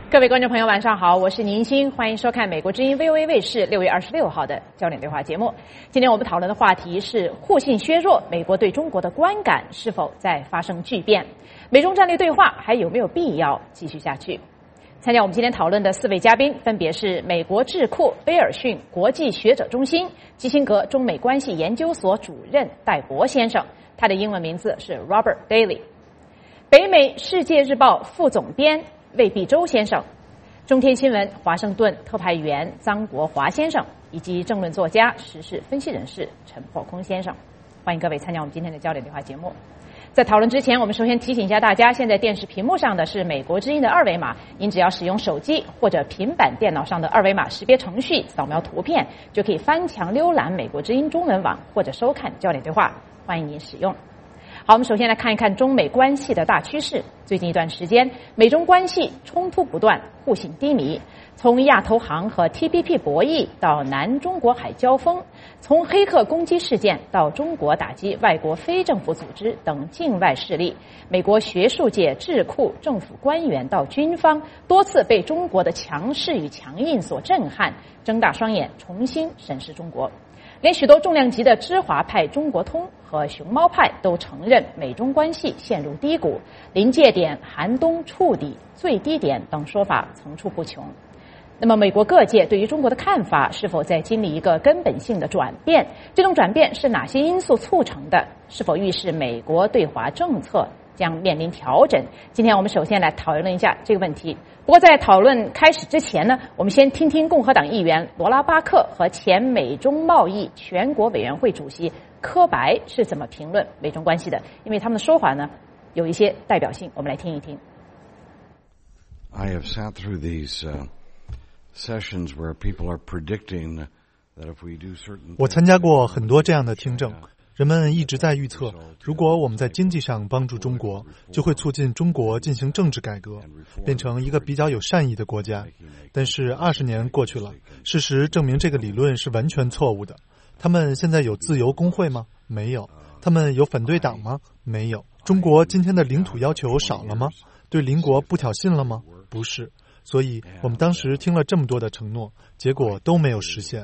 各位观众朋友晚上好，我是宁欣，欢迎收看美国之音 VOA 卫视6月26号的焦点对话节目。今天我们讨论的话题是互信削弱，美国对中国的观感是否在发生巨变？美中战略对话还有没有必要继续下去？参加我们今天讨论的4位嘉宾分别是美国智库威尔逊国际学者中心基辛格中美关系研究所主任戴博先生，他的英文名字是 Robert Daly； 北美世界日报副总编魏必洲先生，中天新闻华盛顿特派员张国华先生，以及政论作家、时事分析人士陈破空先生。欢迎各位参加我们今天的焦点对话节目。在讨论之前，我们首先提醒一下大家，现在电视屏幕上的是美国之音的二维码，您只要使用手机或者平板电脑上的二维码识别程序扫描图片，就可以翻墙浏览美国之音中文网或者收看焦点对话，欢迎您使用。好，我们首先来看一看中美关系的大趋势。最近一段时间，美中关系冲突不断，互信低迷。从亚投行和 TPP 博弈到南中国海交锋，从黑客攻击事件到中国打击外国非政府组织等境外势力，美国学术界、智库、政府官员到军方，多次被中国的强势与强硬所震撼，睁大双眼重新审视中国。连许多重量级的知华派中国通和熊猫派都承认美中关系陷入低谷，临界点、寒冬、触底、最低点等说法层出不穷。那么美国各界对于中国的看法是否在经历一个根本性的转变？这种转变是哪些因素促成的？是否预示美国对华政策将面临调整？今天我们首先来讨论一下这个问题。不过在讨论开始之前呢，我们先听听共和党议员罗拉巴克和前美中贸易全国委员会主席柯白是怎么评论美中关系的，因为他们的说法呢有一些代表性，我们来听一听。 I have sat through these sessions where people are predicting that if we do certain 我参加过很多这样的听证，人们一直在预测，如果我们在经济上帮助中国，就会促进中国进行政治改革，变成一个比较有善意的国家。但是20年过去了，事实证明这个理论是完全错误的。他们现在有自由工会吗？没有。他们有反对党吗？没有。中国今天的领土要求少了吗？对邻国不挑衅了吗？不是。所以我们当时听了这么多的承诺，结果都没有实现。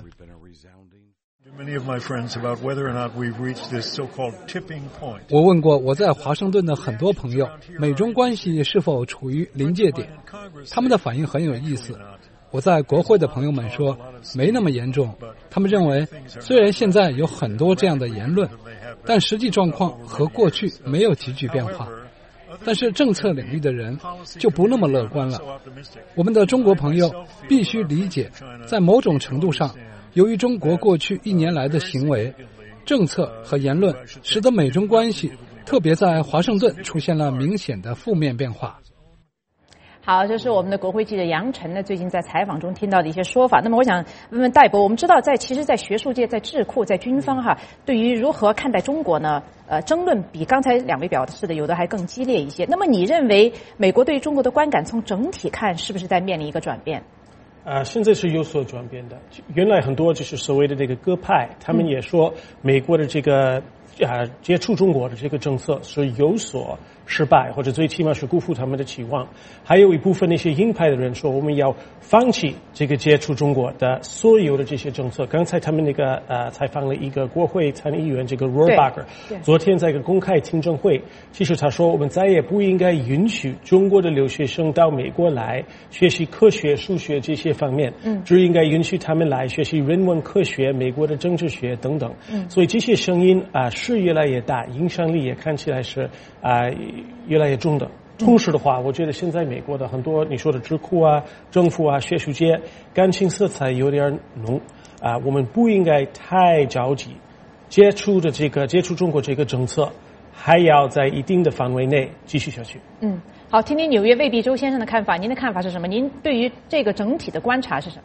我问过我在华盛顿的很多朋友，美中关系是否处于临界点？他们的反应很有意思。我在国会的朋友们说没那么严重，他们认为虽然现在有很多这样的言论，但实际状况和过去没有急剧变化。但是政策领域的人就不那么乐观了。我们的中国朋友必须理解，在某种程度上，由于中国过去1年来的行为、政策和言论，使得美中关系，特别在华盛顿出现了明显的负面变化。 好，这是我们的国会记者杨晨呢最近在采访中听到的一些说法。那么我想问问戴博，我们知道其实在学术界、在智库、在军方对于如何看待中国呢，争论比刚才2位表示的有的还更激烈一些。那么你认为美国对中国的观感从整体看是不是在面临一个转变？ 现在是有所转变的。原来很多就是所谓的这个鸽派，他们也说美国的这个接触中国的这个政策是有所失败，或者最起码是辜负他们的期望。还有一部分那些鹰派的人说，我们要放弃这个接触中国的所有的这些政策。刚才他们那个采访了一个国会参议员，这个 Rohrabacher， 昨天在一个公开听证会，其实他说我们再也不应该允许中国的留学生到美国来学习科学、数学这些方面，只应该允许他们来学习人文科学、美国的政治学等等。所以这些声音是越来越大，影响力也看起来是越来越重的。同时的话，我觉得现在美国的很多你说的智库政府学术界感情色彩有点浓我们不应该太着急，接触中国这个政策还要在一定的范围内继续下去。 好，听听纽约魏必洲先生的看法，您的看法是什么？您对于这个整体的观察是什么？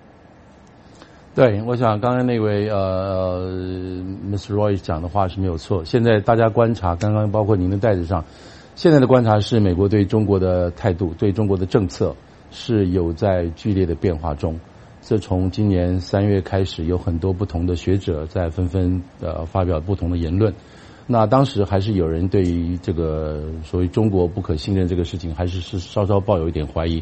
对，我想刚才那位Mr. Roy 讲的话是没有错。现在大家观察，刚刚包括您的袋子上，现在的观察是美国对中国的态度、对中国的政策是有在剧烈的变化中。这从今年3月开始，有很多不同的学者在纷纷发表不同的言论。那当时还是有人对于这个所谓中国不可信任这个事情，还是稍稍抱有一点怀疑。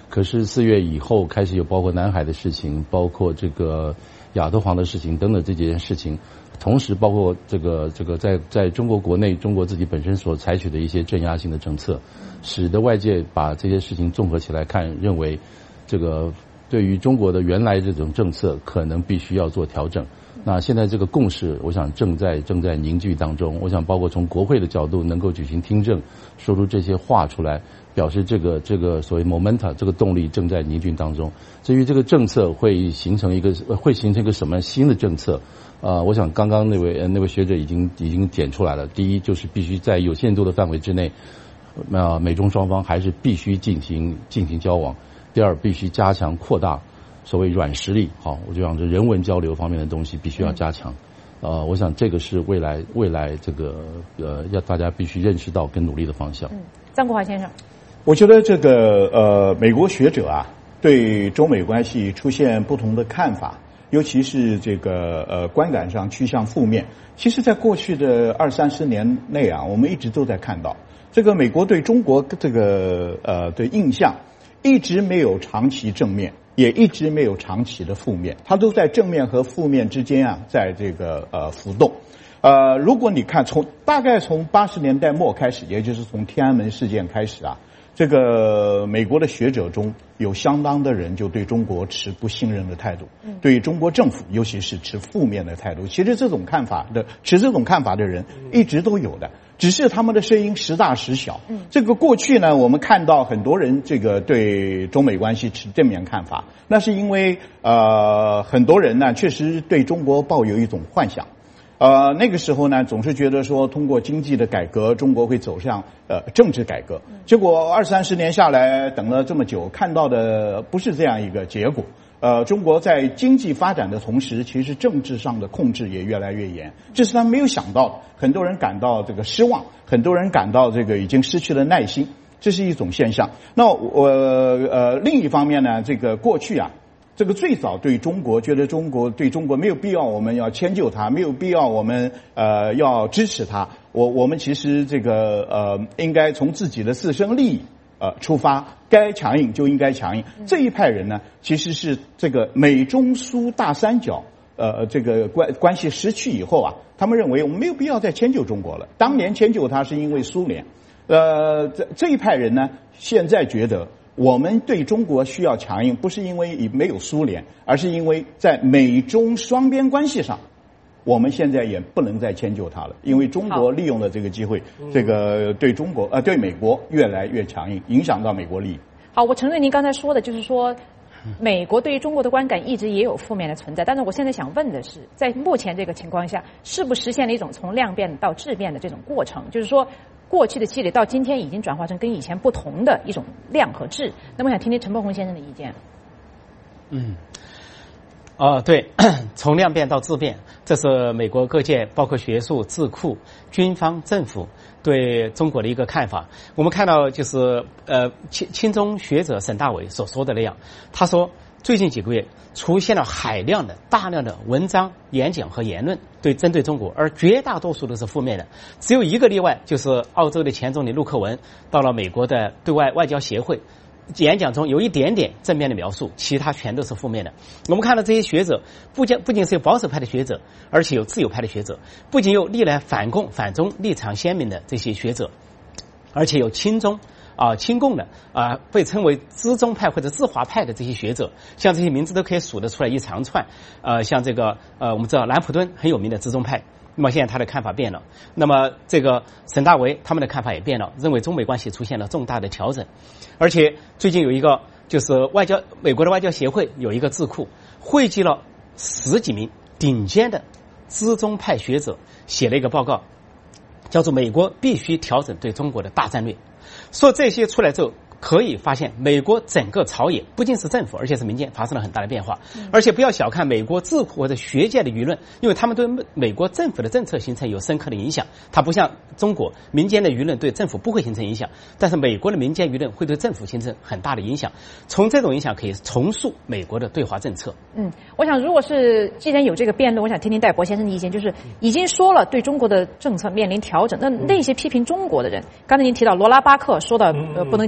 可是4月以后开始有包括南海的事情，包括这个亚投行的事情等等这几件事情，同时包括这个在中国国内，中国自己本身所采取的一些镇压性的政策，使得外界把这些事情综合起来看，认为这个对于中国的原来这种政策可能必须要做调整。那现在这个共识，我想正在凝聚当中。我想包括从国会的角度能够举行听证，说出这些话出来，表示这个所谓 momentum 这个动力正在凝聚当中。至于这个政策会形成一个什么新的政策，我想刚刚那位学者已经点出来了。第一就是必须在有限度的范围之内，美中双方还是必须进行交往。第二，必须加强扩大所谓软实力，好，我就讲这人文交流方面的东西必须要加强。我想这个是未来这个要大家必须认识到跟努力的方向。 张国华先生， 我觉得这个美国学者啊，对中美关系出现不同的看法，尤其是这个观感上趋向负面。其实，在过去的20-30年内啊，我们一直都在看到这个美国对中国这个的印象一直没有长期正面。也一直没有长期的负面，它都在正面和负面之间啊，在这个浮动。如果你看大概从80年代末开始，也就是从天安门事件开始啊，这个美国的学者中有相当的人就对中国持不信任的态度，对中国政府尤其是持负面的态度。其实持这种看法的人一直都有的。只是他们的声音时大时小。这个过去呢，我们看到很多人这个对中美关系持正面看法，那是因为很多人呢确实对中国抱有一种幻想。那个时候呢，总是觉得说通过经济的改革，中国会走向政治改革。结果20-30年下来，等了这么久，看到的不是这样一个结果。中国在经济发展的同时，其实政治上的控制也越来越严，这是他们没有想到的。很多人感到这个失望，很多人感到这个已经失去了耐心，这是一种现象。那另一方面呢，这个过去啊，这个最早对中国觉得对中国没有必要我们要迁就它，没有必要我们要支持它。我们其实这个应该从自己的自身利益出发，该强硬就应该强硬。这一派人呢，其实是这个美中苏大三角这个关系失去以后啊，他们认为我们没有必要再迁就中国了。当年迁就它是因为苏联，这一派人呢，现在觉得我们对中国需要强硬，不是因为没有苏联，而是因为在美中双边关系上，我们现在也不能再迁就它了，因为中国利用了这个机会，这个对对美国越来越强硬，影响到美国利益。 好，我承认您刚才说的就是说，美国对于中国的观感一直也有负面的存在，但是我现在想问的是，在目前这个情况下，是不是实现了一种从量变到质变的这种过程？就是说，过去的积累到今天已经转化成跟以前不同的一种量和质。那么，我想听听陈伯宏先生的意见。 对，从量变到质变，这是美国各界包括学术、智库、军方、政府对中国的一个看法。我们看到就是亲中学者沈大伟所说的那样，他说最近几个月出现了大量的文章、演讲和言论针对中国，而绝大多数都是负面的。只有一个例外，就是澳洲的前总理陆克文到了美国的对外外交协会，演讲中有一点点正面的描述，其他全都是负面的。我们看到这些学者不仅是有保守派的学者，而且有自由派的学者，不仅有历来反共反中立场鲜明的这些学者，而且有亲中亲共的被称为资中派或者自华派的这些学者，像这些名字都可以数得出来一长串。像这个我们知道兰普顿很有名的资中派，那么现在他的看法变了，那么这个沈大为他们的看法也变了，认为中美关系出现了重大的调整。而且最近有一个就是美国的外交协会有一个智库汇集了10几名顶尖的资中派学者，写了一个报告，叫做美国必须调整对中国的大战略。说这些出来之后，可以发现美国整个朝野不仅是政府，而且是民间发生了很大的变化。而且不要小看美国智库或者学界的舆论，因为他们对美国政府的政策形成有深刻的影响。它不像中国民间的舆论对政府不会形成影响，但是美国的民间舆论会对政府形成很大的影响。从这种影响可以重塑美国的对华政策。 我想如果是既然有这个辩论，我想听听戴博先生的意见，就是已经说了对中国的政策面临调整，那些批评中国的人，刚才您提到罗拉巴克说到不能接受留学生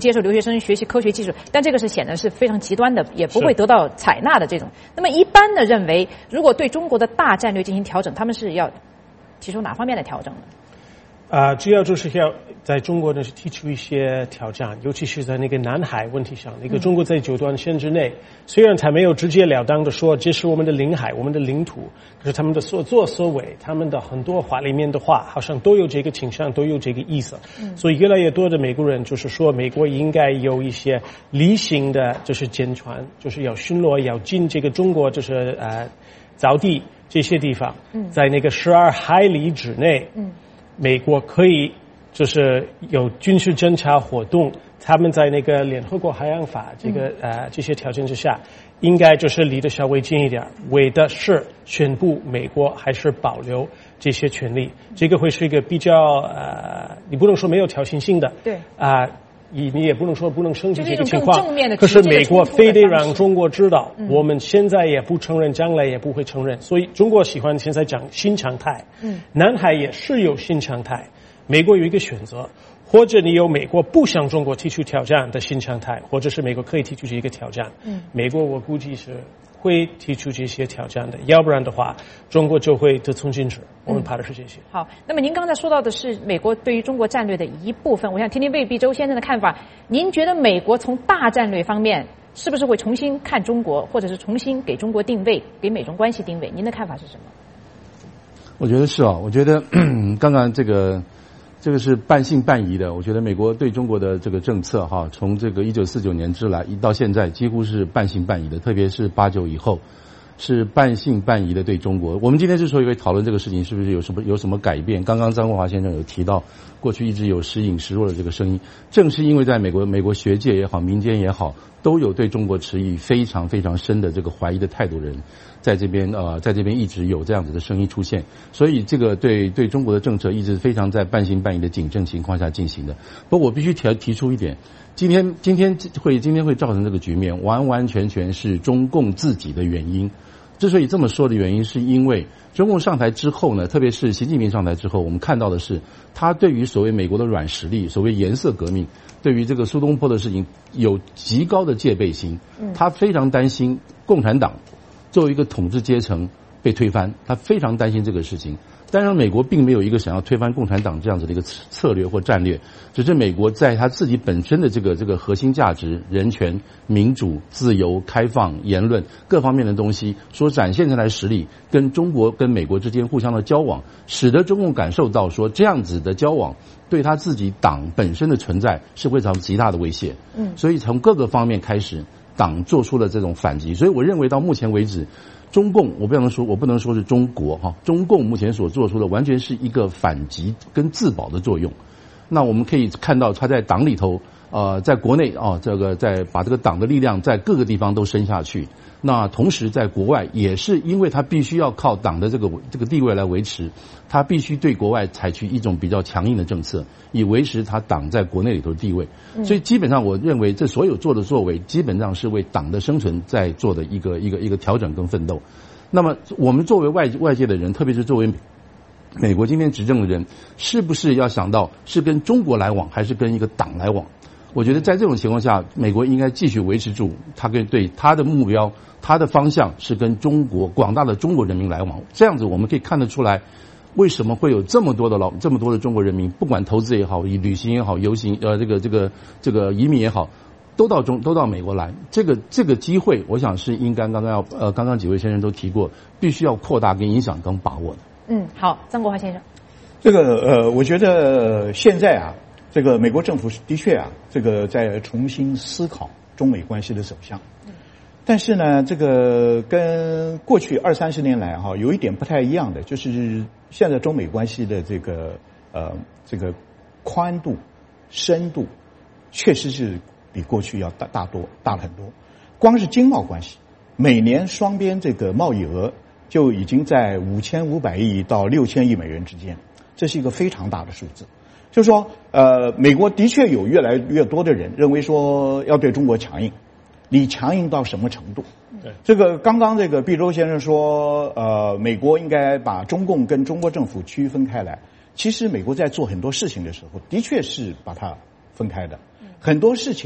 生学习科学技术，但这个是显然是非常极端的，也不会得到采纳的这种。那么一般的认为，如果对中国的大战略进行调整，他们是要提出哪方面的调整呢？ 主要就是要在中国呢是提出一些挑战，尤其是在那个南海问题上，那个中国在9段线之内，虽然他没有直截了当的说这是我们的领海、我们的领土，可是他们的所作所为，他们的很多话里面的话，好像都有这个倾向，都有这个意思。所以越来越多的美国人就是说，美国应该有一些例行的，就是舰船，就是要巡逻，要进这个中国，就是藻地这些地方，在那个12海里之内。美国可以就是有军事侦察活动，他们在那个联合国海洋法这些条件之下，应该就是离得稍微近一点，为的是宣布美国还是保留这些权利。这个会是一个比较你不能说没有挑衅性的， 对你也不能说不能升级这个情况， 可是美国非得让中国知道，我们现在也不承认，将来也不会承认，所以中国喜欢现在讲新常态。南海也是有新常态，美国有一个选择，或者你有美国不向中国提出挑战的新常态，或者是美国可以提出一个挑战。美国我估计是会提出这些挑战的，要不然的话，中国就会得寸进尺。我们怕的是这些。 好，那么您刚才说到的是美国对于中国战略的一部分，我想听听魏必洲先生的看法。您觉得美国从大战略方面是不是会重新看中国，或者是重新给中国定位，给美中关系定位？您的看法是什么？ 我觉得是我觉得刚刚这个是半信半疑的。我觉得美国对中国的这个政策从这个1949年之来到现在几乎是半信半疑的，特别是89以后是半信半疑的对中国。我们今天之所以会讨论这个事情，是不是有什么改变？刚刚张国华先生有提到，过去一直有时隐时弱的这个声音，正是因为在美国学界也好，民间也好，都有对中国持以非常非常深的这个怀疑的态度人，在这边一直有这样子的声音出现，所以这个对中国的政策一直非常在半信半疑的谨慎情况下进行的。不过我必须提出一点，今天会造成这个局面，完完全全是中共自己的原因。之所以这么说的原因，是因为中共上台之后呢，特别是习近平上台之后，我们看到的是他对于所谓美国的软实力，所谓颜色革命，对于这个苏东坡的事情有极高的戒备心。他非常担心共产党作为一个统治阶层被推翻，他非常担心这个事情。当然美国并没有一个想要推翻共产党这样子的一个策略或战略，只是美国在他自己本身的这个核心价值，人权、民主、自由、开放、言论各方面的东西所展现出来的实力，跟中国跟美国之间互相的交往，使得中共感受到说这样子的交往对他自己党本身的存在是会造成极大的威胁。所以从各个方面开始，党做出了这种反击。所以我认为到目前为止，中共我不能说是中国中共目前所做出的完全是一个反击跟自保的作用。那我们可以看到他在党里头在国内在把这个党的力量在各个地方都伸下去。那同时在国外也是因为他必须要靠党的这个地位来维持，他必须对国外采取一种比较强硬的政策，以维持他党在国内里头的地位。所以基本上我认为这所有做的作为基本上是为党的生存在做的一个调整跟奋斗。那么我们作为外界的人，特别是作为美国今天执政的人，是不是要想到是跟中国来往还是跟一个党来往？我觉得在这种情况下，美国应该继续维持住对他的目标，他的方向是跟广大的中国人民来往。这样子我们可以看得出来，为什么会有这么多的中国人民，不管投资也好，旅行也好，游行这个移民也好，都到美国来。这个机会，我想是应该刚刚几位先生都提过，必须要扩大跟影响跟把握的。 好，张国华先生， 这个我觉得现在这个美国政府的确这个在重新思考中美关系的走向，但是呢，这个跟过去20-30年来有一点不太一样的，就是现在中美关系的这个宽度、深度，确实是比过去要大了很多。光是经贸关系，每年双边这个贸易额就已经在5500亿到6000亿美元之间，这是一个非常大的数字。就是说，美国的确有越来越多的人认为说要对中国强硬，你强硬到什么程度？对，这个刚刚这个毕周先生说，美国应该把中共跟中国政府区分开来。其实美国在做很多事情的时候，的确是把它分开的。很多事情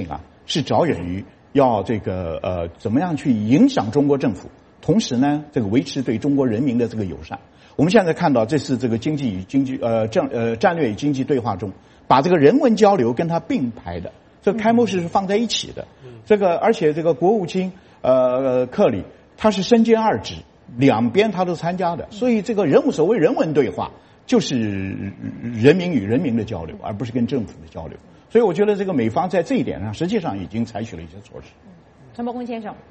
是着眼于要这个怎么样去影响中国政府，同时呢这个维持对中国人民的这个友善。我们现在看到这是这个战略与经济对话中，把这个人文交流跟它并排的，这个开幕式是放在一起的。这个而且这个国务卿克里他是身兼二职，两边他都参加的，所以这个所谓人文对话就是人民与人民的交流，而不是跟政府的交流。所以我觉得这个美方在这一点上实际上已经采取了一些措施。 陈伯公先生。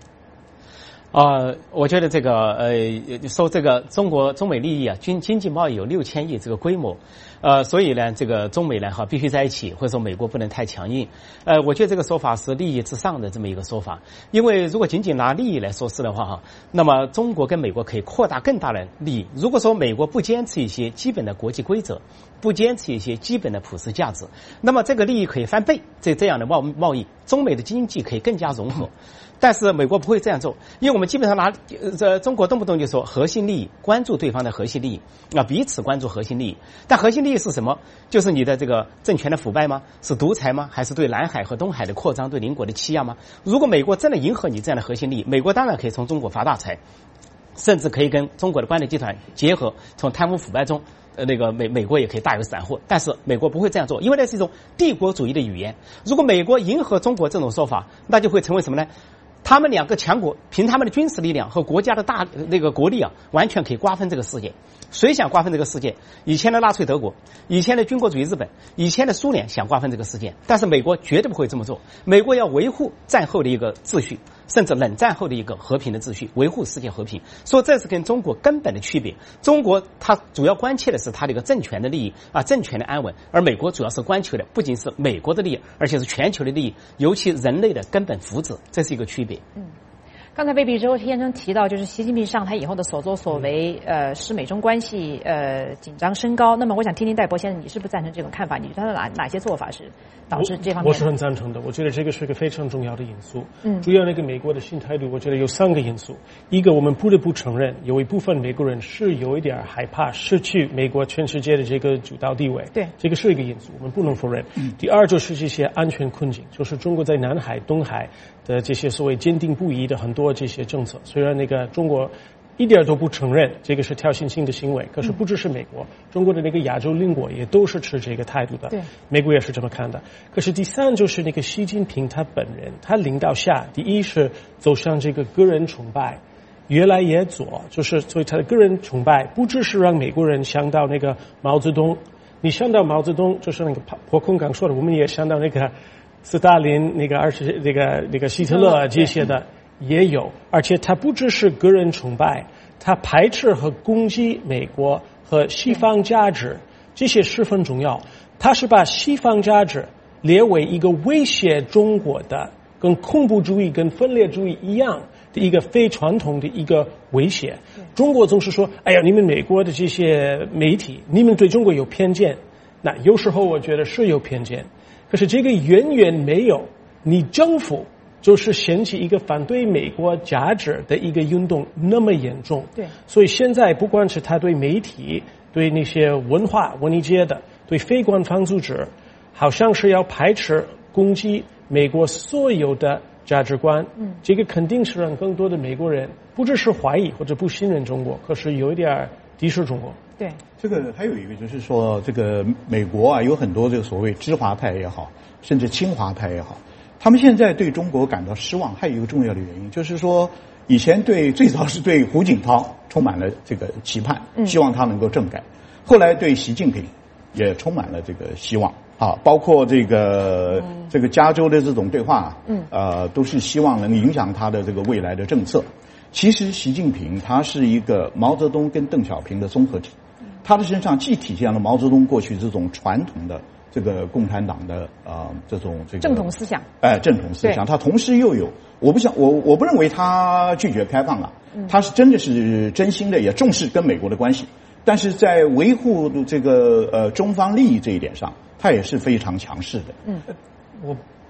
我觉得这个说这个中美利益啊，经济贸易有6000亿这个规模，所以呢，这个中美呢必须在一起，或者说美国不能太强硬。我觉得这个说法是利益至上的这么一个说法，因为如果仅仅拿利益来说事的话那么中国跟美国可以扩大更大的利益。如果说美国不坚持一些基本的国际规则，不坚持一些基本的普世价值，那么这个利益可以翻倍，这样的贸易，中美的经济可以更加融合。但是美国不会这样做，因为我们基本上中国动不动就说核心利益，关注对方的核心利益，彼此关注核心利益。但核心利益是什么？就是你的这个政权的腐败吗？是独裁吗？还是对南海和东海的扩张，对邻国的欺压吗？如果美国真的迎合你这样的核心利益，美国当然可以从中国发大财，甚至可以跟中国的官僚集团结合，从贪污腐败中美国也可以大有斩获。但是美国不会这样做，因为那是一种帝国主义的语言。如果美国迎合中国这种说法，那就会成为什么呢？他们两个强国凭他们的军事力量和国家的国力完全可以瓜分这个世界。谁想瓜分这个世界？以前的纳粹德国，以前的军国主义日本，以前的苏联想瓜分这个世界，但是美国绝对不会这么做。美国要维护战后的一个秩序，甚至冷战后的一个和平的秩序，维护世界和平。所以这是跟中国根本的区别。中国它主要关切的是它的一个政权的利益政权的安稳，而美国主要是关切的不仅是美国的利益，而且是全球的利益，尤其人类的根本福祉，这是一个区别。 刚才魏必之先生提到，就是习近平上台以后的所作所为，使美中关系紧张升高。那么，我想听听戴博先生，你是不是赞成这种看法？你觉得他哪些做法是导致这方面？ 我是很赞成的。我觉得这个是一个非常重要的因素。主要美国的新态度，我觉得有3个因素。一个，我们不得不承认，有一部分美国人是有一点害怕失去美国全世界的这个主导地位。 对， 这个是一个因素，我们不能否认。第二就是这些安全困境，就是中国在南海、东海的这些所谓坚定不移的很多这些政策，虽然中国一点都不承认这个是挑衅性的行为，可是不只是美国，中国的亚洲邻国也都是持这个态度的。 对， 美国也是这么看的。可是第3就是习近平他本人，他领导下，第一是走向这个个人崇拜，越来越左，就是所以他的个人崇拜不只是让美国人想到毛泽东，你想到毛泽东，就是破空刚说的，我们也想到斯大林、希特勒这些的也有，而且他不只是个人崇拜，他排斥和攻击美国和西方价值，这些十分重要。他是把西方价值列为一个威胁中国的，跟恐怖主义、跟分裂主义一样的一个非传统的一个威胁。中国总是说：“哎呀，你们美国的这些媒体，你们对中国有偏见。”那有时候我觉得是有偏见。可是这个远远没有你政府就是掀起一个反对美国价值的一个运动那么严重。 对， 所以现在不管是他对媒体、对那些文化文艺界的、对非官方组织，好像是要排斥攻击美国所有的价值观。这个肯定是让更多的美国人不只是怀疑或者不信任中国，可是有一点敌视中国。 对， 这个还有一个就是说，这个美国有很多这个所谓知华派也好，甚至亲华派也好，他们现在对中国感到失望，还有一个重要的原因就是说，以前最早是对胡锦涛充满了这个期盼，希望他能够政改，后来对习近平也充满了这个希望包括这个加州的这种对话都是希望能影响他的这个未来的政策。其实习近平他是一个毛泽东跟邓小平的综合体，他的身上既体现了毛泽东过去这种传统的这个共产党的这种正统思想， 正统思想，他同时又有我不认为他拒绝开放他是真的是真心的也重视跟美国的关系，但是在维护这个中方利益这一点上，他也是非常强势的。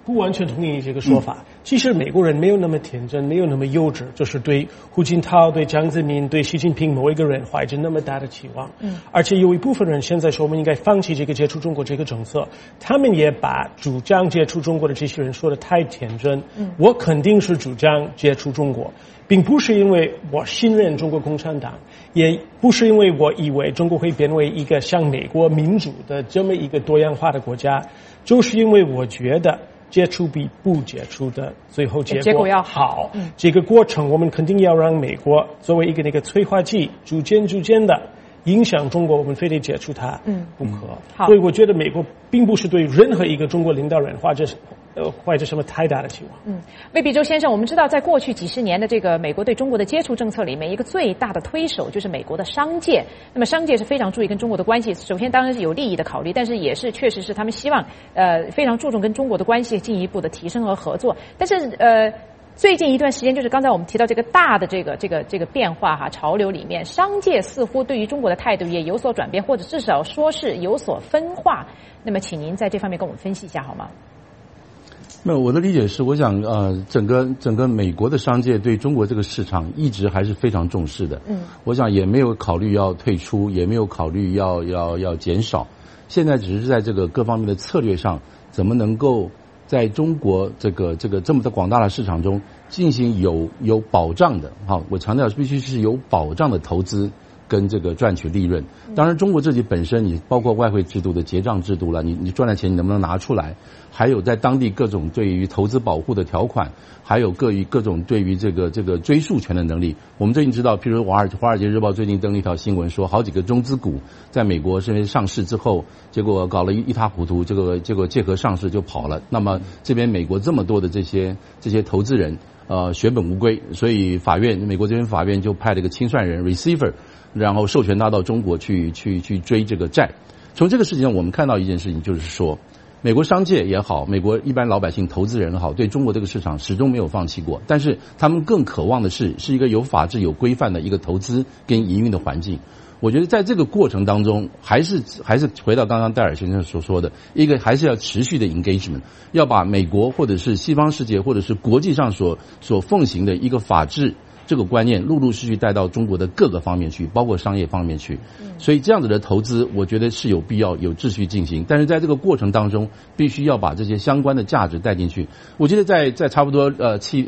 不完全同意这个说法。其实美国人没有那么天真，没有那么幼稚，就是对胡锦涛、对江泽民、对习近平某一个人怀着那么大的期望。而且有一部分人现在说我们应该放弃这个接触中国这个政策，他们也把主张接触中国的这些人说得太天真。我肯定是主张接触中国，并不是因为我信任中国共产党，也不是因为我以为中国会变为一个像美国民主的这么一个多样化的国家，就是因为我觉得接触比不接触的最后结果要好。这个过程我们肯定要让美国作为一个那个催化剂，逐渐的影响中国，我们非得接触它不可。所以我觉得美国并不是对任何一个中国领导人怀着什么太大的期望。 魏必洲先生，我们知道在过去几十年的这个美国对中国的接触政策里面，一个最大的推手就是美国的商界。那么商界是非常注意跟中国的关系，首先当然是有利益的考虑，但是也是确实是他们希望非常注重跟中国的关系进一步的提升和合作。但是最近一段时间，就是刚才我们提到这个大的这个变化潮流里面，商界似乎对于中国的态度也有所转变，或者至少说是有所分化。那么请您在这方面跟我们分析一下好吗？ 那我的理解是，我想整个美国的商界对中国这个市场一直还是非常重视的。我想也没有考虑要退出，也没有考虑要减少。现在只是在这个各方面的策略上，怎么能够在中国这个这么的广大的市场中进行有保障的，我强调必须是有保障的投资跟这个赚取利润。当然中国自己本身，你包括外汇制度的结账制度了，你赚的钱你能不能拿出来，还有在当地各种对于投资保护的条款，还有各种对于这个追溯权的能力。我们最近知道，譬如华尔街日报最近登了一条新闻，说好几个中资股在美国上市之后，结果搞了一塌糊涂，结果借壳上市就跑了。那么这边美国这么多的这些投资人血本无归，所以美国这边法院就派了一个清算人 receiver， 然后授权他到中国去追这个债。从这个事情上我们看到一件事情，就是说美国商界也好，美国一般老百姓投资人也好，对中国这个市场始终没有放弃过，但是他们更渴望的是一个有法治有规范的一个投资跟营运的环境。我觉得在这个过程当中，还是回到刚刚戴尔先生所说的，一个还是要持续的 engagement， 要把美国或者是西方世界或者是国际上所奉行的一个法治这个观念陆续带到中国的各个方面去，包括商业方面去。所以这样子的投资我觉得是有必要有秩序进行，但是在这个过程当中必须要把这些相关的价值带进去。我记得在差不多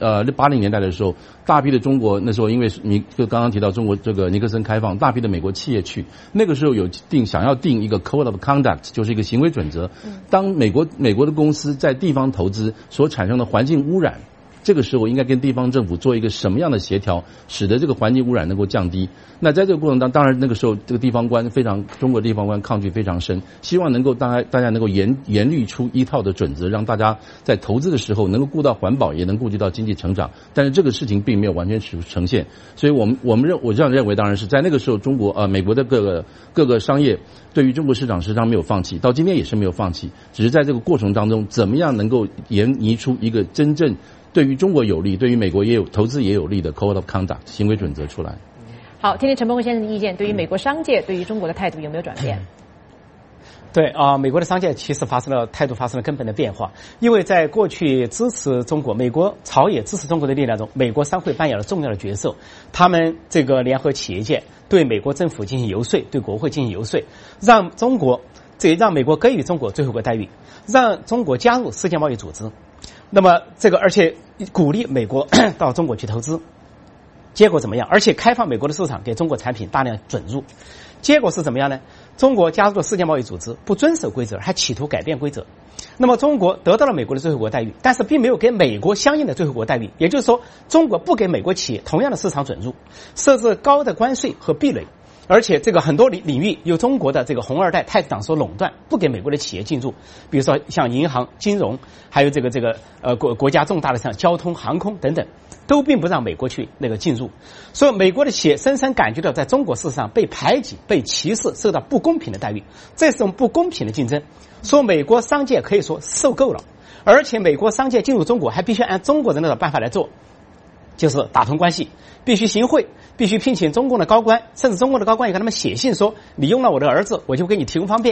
80年代的时候，大批的中国，那时候因为你就刚刚提到中国这个尼克森开放，大批的美国企业去，那个时候想要定一个 code of conduct， 就是一个行为准则。当美国的公司在地方投资所产生的环境污染，这个时候应该跟地方政府做一个什么样的协调，使得这个环境污染能够降低。那在这个过程当然那个时候这个地方官中国地方官抗拒非常深，希望能够大家能够严律出一套的准则，让大家在投资的时候能够顾到环保，也能顾及到经济成长。但是这个事情并没有完全呈现，所以我这样认为，当然是在那个时候美国的各个商业对于中国市场时常没有放弃，到今天也是没有放弃，只是在这个过程当中怎么样能够研拟出一个真正对于中国有利，对于美国投资也有利的 code of conduct 行为准则出来。 好，听听陈鹏先生的意见，对于美国商界对于中国的态度有没有转变？ 对美国的商界其实态度发生了根本的变化，因为在过去支持中国，美国朝野支持中国的力量中，美国商会扮演了重要的角色。他们这个联合企业界对美国政府进行游说，对国会进行游说，让美国给予中国最惠国待遇，让中国加入世界贸易组织。那么而且鼓励美国到中国去投资，结果怎么样？而且开放美国的市场给中国产品大量准入，结果是怎么样呢？中国加入了世界贸易组织，不遵守规则，还企图改变规则。那么中国得到了美国的最惠国待遇，但是并没有给美国相应的最惠国待遇，也就是说，中国不给美国企业同样的市场准入，设置高的关税和壁垒。而且这个很多领域由中国的这个红二代太子党所垄断，不给美国的企业进入，比如说像银行、金融，还有国家重大的像交通、航空等等，都并不让美国去进入。所以美国的企业深深感觉到在中国市场被排挤、被歧视、受到不公平的待遇，这是种不公平的竞争。说美国商界可以说受够了，而且美国商界进入中国还必须按中国人的办法来做，就是打通关系，必须行贿，必须聘请中共的高官，甚至中共的高官也跟他们写信说，你用了我的儿子，我就给你提供方便。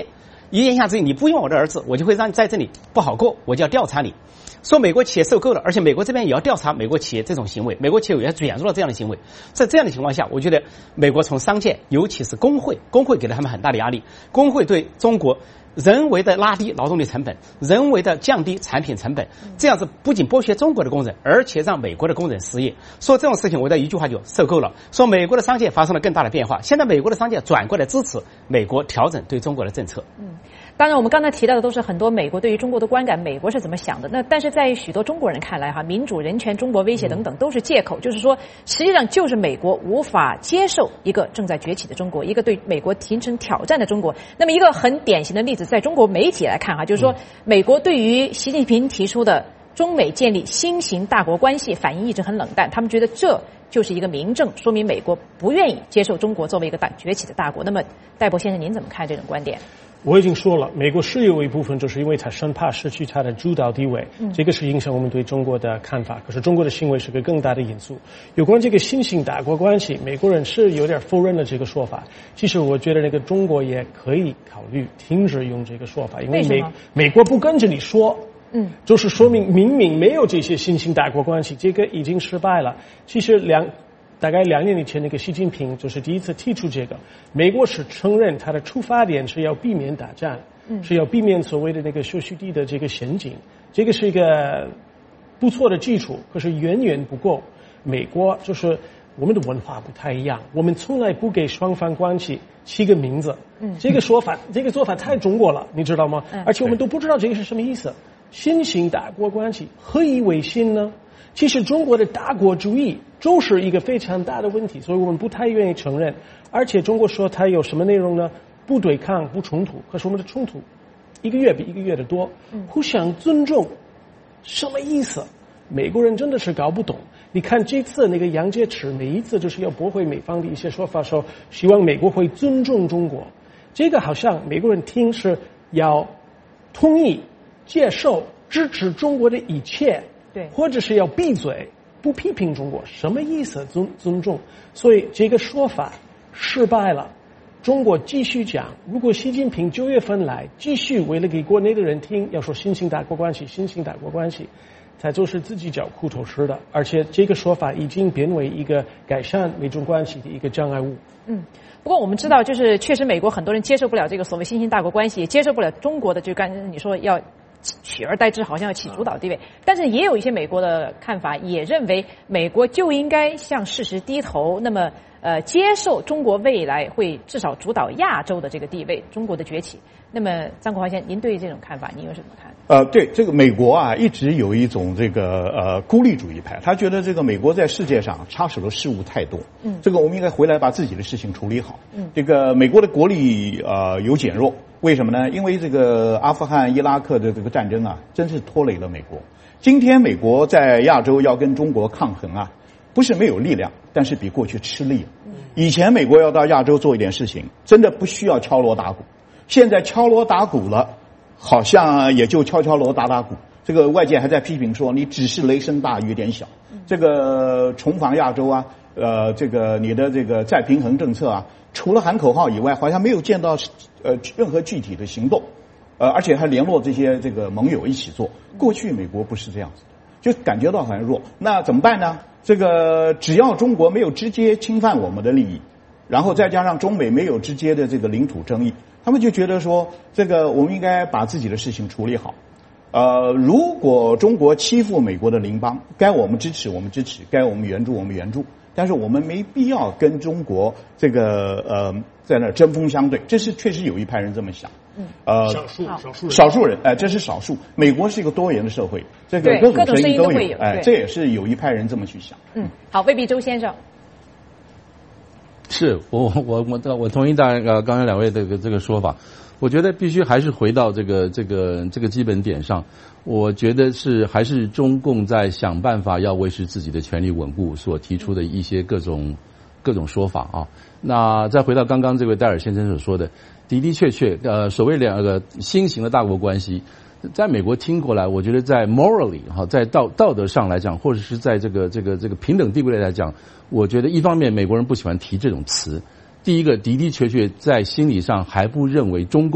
言下之意，你不用我的儿子，我就会让你在这里不好过，我就要调查你。说美国企业受够了，而且美国这边也要调查美国企业这种行为，美国企业也卷入了这样的行为。在这样的情况下，我觉得美国从商界，尤其是工会给了他们很大的压力。工会对中国人为的拉低劳动力成本，人为的降低产品成本，这样子不仅剥削中国的工人，而且让美国的工人失业。说这种事情，我的一句话就受够了。说美国的商界发生了更大的变化，现在美国的商界转过来支持美国调整对中国的政策。 当然我们刚才提到的都是很多美国对于中国的观感，美国是怎么想的。那但是在许多中国人看来民主人权、中国威胁等等都是借口，就是说实际上就是美国无法接受一个正在崛起的中国，一个对美国形成挑战的中国。那么一个很典型的例子，在中国媒体来看就是说美国对于习近平提出的中美建立新型大国关系反应一直很冷淡，他们觉得这就是一个明证，说明美国不愿意接受中国作为一个崛起的大国。那么戴博先生您怎么看这种观点？ 我已经说了，美国是有一部分就是因为他生怕失去他的主导地位，这个是影响我们对中国的看法。可是中国的行为是个更大的因素。有关这个新型大国关系，美国人是有点否认了这个说法。其实我觉得那个中国也可以考虑停止用这个说法，因为美国不跟着你说，就是说明明没有这些新型大国关系，这个已经失败了。其实大概2年以前，那个习近平就是第一次提出这个。美国是承认他的出发点是要避免打仗，是要避免所谓的那个修昔底的这个陷阱，这个是一个不错的基础，可是远远不够。美国就是我们的文化不太一样，我们从来不给双方关系起个名字，这个做法太中国了，你知道吗？而且我们都不知道这个是什么意思。新型大国关系何以为新呢？其实中国的大国主义就是一个非常大的问题，所以我们不太愿意承认。而且中国说它有什么内容呢？不对抗、不冲突。可是我们的冲突一个月比一个月的多。互相尊重什么意思？美国人真的是搞不懂。你看这次那个杨洁篪每一次就是要驳回美方的一些说法，说希望美国会尊重中国，这个好像美国人听是要同意、接受、支持中国的一切，对，或者是要闭嘴不批评中国，什么意思？尊重。所以这个说法失败了。中国继续讲，如果习近平9月份来，继续为了给国内的人听，要说新型大国关系，新型大国关系，他就是自己找苦头吃的。而且这个说法已经变为一个改善美中关系的一个障碍物。 不过我们知道，就是确实美国很多人接受不了这个所谓新型大国关系，也接受不了中国的就刚才你说要取而代之，好像要起主导地位。但是也有一些美国的看法，也认为美国就应该向事实低头，那么接受中国未来会至少主导亚洲的这个地位，中国的崛起。那么张国华先生，您对这种看法您有什么看？ 对这个美国啊，一直有一种这个孤立主义派，他觉得这个美国在世界上插手的事物太多，这个我们应该回来把自己的事情处理好。这个美国的国力有减弱，为什么呢？因为这个阿富汗、伊拉克的这个战争啊，真是拖累了美国。今天美国在亚洲要跟中国抗衡啊，不是没有力量，但是比过去吃力了。以前美国要到亚洲做一点事情，真的不需要敲锣打鼓，现在敲锣打鼓了，好像也就敲锣打鼓。这个外界还在批评说你只是雷声大雨点小，这个重返亚洲啊，这个你的这个再平衡政策啊，除了喊口号以外，好像没有见到任何具体的行动，而且还联络这些这个盟友一起做。过去美国不是这样子的，就感觉到很弱。那怎么办呢？这个只要中国没有直接侵犯我们的利益，然后再加上中美没有直接的这个领土争议，他们就觉得说这个我们应该把自己的事情处理好。如果中国欺负美国的邻邦，该我们支持我们支持，该我们援助我们援助，但是我们没必要跟中国这个在那针锋相对。这是确实有一派人这么想。少数人，这是少数。美国是一个多元的社会，这个各种声音都有，这也是有一派人这么去想。 好，魏必周先生。 是我同意刚才两位的这个说法。我觉得必须还是回到这个基本点上。我觉得还是中共在想办法要维持自己的权力稳固所提出的一些各种说法啊。那再回到刚刚这位戴尔先生所说的，的确所谓两个新型的大国关系，在美国听过来，我觉得在 morally 在道德上来讲，或者是在这个平等地位来讲，我觉得一方面美国人不喜欢提这种词。第一个的确在心理上还不认为中共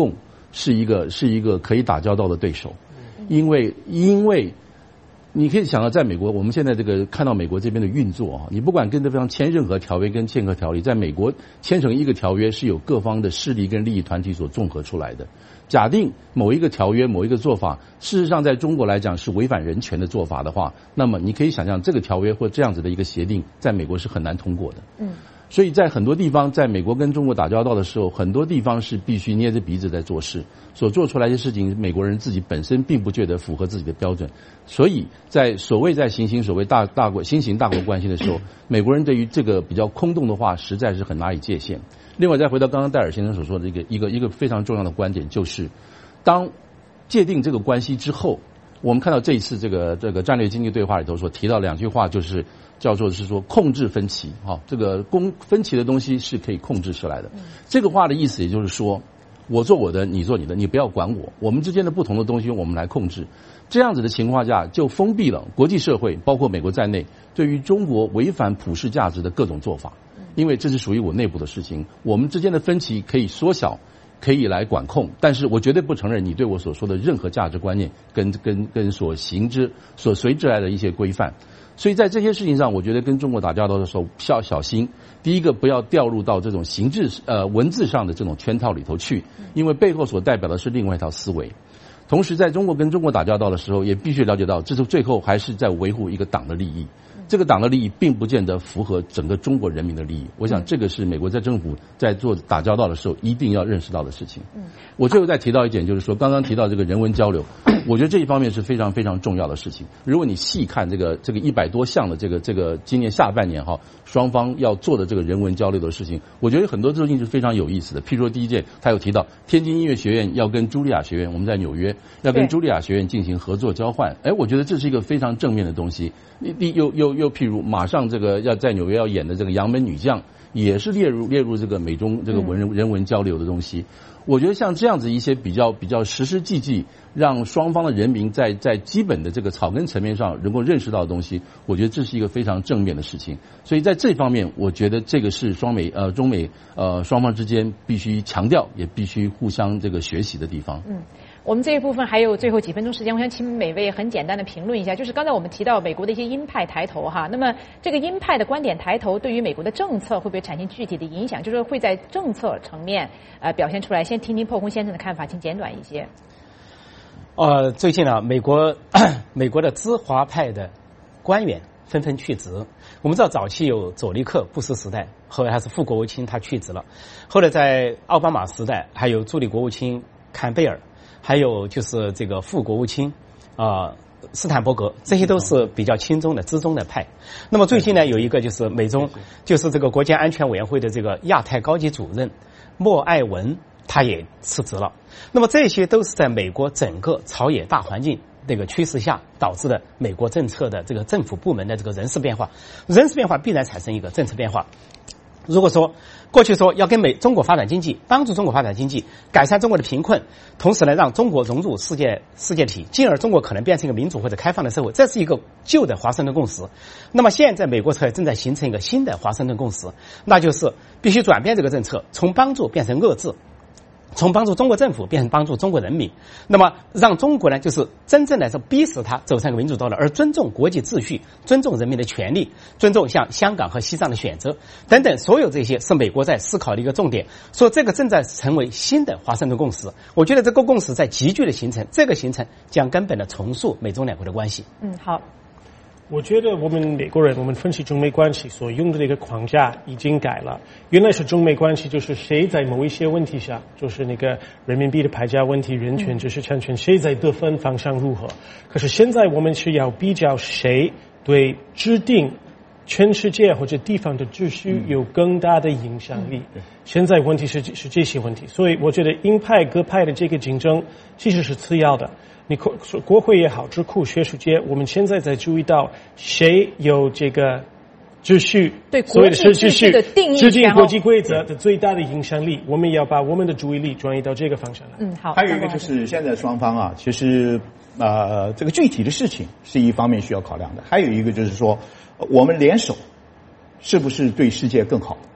是一个可以打交道的对手，因为你可以想到，在美国，我们现在这个看到美国这边的运作啊，你不管跟对方签任何条约跟签何条例，在美国签成一个条约是有各方的势力跟利益团体所综合出来的。假定某一个条约某一个做法，事实上在中国来讲是违反人权的做法的话，那么你可以想象这个条约或这样子的一个协定，在美国是很难通过的。所以在很多地方，在美国跟中国打交道的时候，很多地方是必须捏着鼻子在做事，所做出来的事情，美国人自己本身并不觉得符合自己的标准。所以在行刑所谓新型大国关系的时候，美国人对于这个比较空洞的话，实在是很难以界限。另外，再回到刚刚戴尔先生所说的一个非常重要的观点，就是当界定这个关系之后，我们看到这一次这个战略经济对话里头所提到两句话，就是叫做是说控制分歧，这个分歧的东西是可以控制出来的。这个话的意思也就是说，我做我的，你做你的，你不要管我，我们之间的不同的东西我们来控制。这样子的情况下，就封闭了国际社会，包括美国在内，对于中国违反普世价值的各种做法。因为这是属于我内部的事情，我们之间的分歧可以缩小，可以来管控，但是我绝对不承认你对我所说的任何价值观念跟所随之来的一些规范。所以在这些事情上，我觉得跟中国打交道的时候要小心。第一个，不要掉入到这种文字上的这种圈套里头去，因为背后所代表的是另外一套思维。同时，在中国跟中国打交道的时候，也必须了解到，这是最后还是在维护一个党的利益。这个党的利益并不见得符合整个中国人民的利益。我想这个是美国在政府在做打交道的时候一定要认识到的事情。我最后再提到一点，就是说刚刚提到这个人文交流，我觉得这一方面是非常非常重要的事情。如果你细看这个100多项的这个今年下半年双方要做的这个人文交流的事情，我觉得很多事情是非常有意思的。譬如说第一件，他有提到天津音乐学院要跟茱莉亚学院，我们在纽约要跟茱莉亚学院进行合作交换。我觉得这是一个非常正面的东西。又譬如马上这个要在纽约要演的这个《杨门女将》，也是列入这个美中这个人文交流的东西。我觉得像这样子一些比较实施际际，让双方的人民在基本的这个草根层面上能够认识到的东西，我觉得这是一个非常正面的事情。所以在这方面，我觉得这个是中美双方之间必须强调，也必须互相这个学习的地方。 我们这一部分还有最后几分钟时间，我想请每位很简单的评论一下，就是刚才我们提到美国的一些鹰派抬头那么这个鹰派的观点抬头对于美国的政策会不会产生具体的影响，就是会在政策层面表现出来。先听听破空先生的看法，请简短一些。 最近美国的资华派的官员纷纷去职。我们知道早期有佐尼克布什时代，后来他是副国务卿，他去职了。后来在奥巴马时代，还有助理国务卿坎贝尔，还有就是这个副国务卿斯坦伯格，这些都是比较亲中的资中的派。那么最近呢，有一个就是美中就是这个国家安全委员会的这个亚太高级主任莫艾文，他也辞职了。那么这些都是在美国整个朝野大环境这个趋势下导致的美国政策的这个政府部门的这个人事变化，人事变化必然产生一个政策变化。如果说过去说要跟中国发展经济，帮助中国发展经济，改善中国的贫困，同时呢让中国融入世界体，进而中国可能变成一个民主或者开放的社会，这是一个旧的华盛顿共识。那么现在美国正在形成一个新的华盛顿共识，那就是必须转变这个政策，从帮助变成遏制，从帮助中国政府变成帮助中国人民，那么让中国呢，就是真正的是逼使他走上一个民主道路，而尊重国际秩序，尊重人民的权利，尊重像香港和西藏的选择等等，所有这些是美国在思考的一个重点。说这个正在成为新的华盛顿共识，我觉得这个共识在急剧的形成，这个形成将根本的重塑美中两国的关系。 好。 我觉得我们美国人，我们分析中美关系所用的这个框架已经改了。原来是中美关系就是谁在某一些问题下，就是那个人民币的牌价问题、人权、知识产权，谁在得分方向如何。可是现在我们是要比较谁对制定全世界或者地方的秩序有更大的影响力。现在问题是这些问题，所以我觉得鹰派各派的这个竞争其实是次要的。你国会也好，智库、学术界，我们现在在注意到谁有这个秩序， 对国际秩序的定义， 制定国际规则的最大的影响力，我们要把我们的注意力转移到这个方向来。 好。 还有一个就是现在双方其实这个具体的事情是一方面需要考量的，还有一个就是说我们联手是不是对世界更好？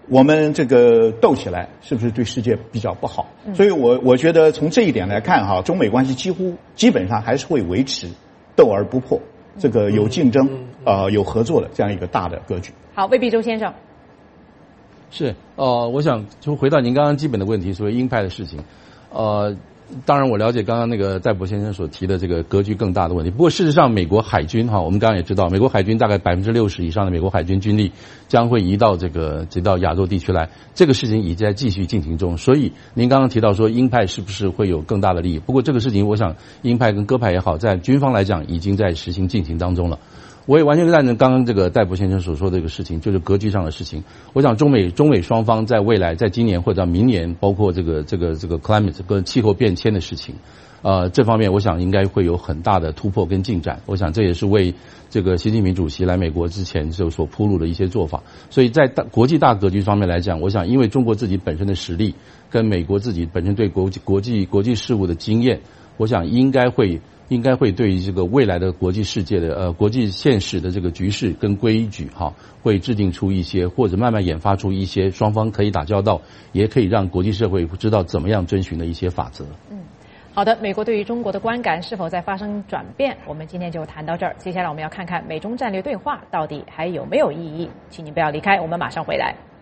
我们这个斗起来是不是对世界比较不好？所以我觉得从这一点来看哈，中美关系基本上还是会维持斗而不破，这个有竞争有合作的这样一个大的格局。 好，魏必周先生。 是我想就回到您刚刚基本的问题，所谓鹰派的事情，当然我了解刚刚那个戴博先生所提的这个格局更大的问题。不过事实上，美国海军我们刚刚也知道，美国海军大概60%以上的美国海军军力将会移到亚洲地区来，这个事情已经在继续进行中。所以您刚刚提到说鹰派是不是会有更大的利益？不过这个事情，我想鹰派跟鸽派也好，在军方来讲已经在实行进行当中了。我也完全赞成刚刚这个戴博先生所说的这个事情，就是格局上的事情。我想中美双方在未来，在今年或者明年，包括这个 climate 跟气候变迁的事情，这方面我想应该会有很大的突破跟进展。我想这也是为这个习近平主席来美国之前就所铺路的一些做法。所以在国际大格局方面来讲，我想因为中国自己本身的实力跟美国自己本身对国际事务的经验，我想应该会对于这个未来的国际世界的国际现实的这个局势跟规矩会制定出一些或者慢慢研发出一些双方可以打交道，也可以让国际社会知道怎么样遵循的一些法则。 好的，美国对于中国的观感是否在发生转变？我们今天就谈到这儿。接下来我们要看看美中战略对话到底还有没有意义？请您不要离开，我们马上回来。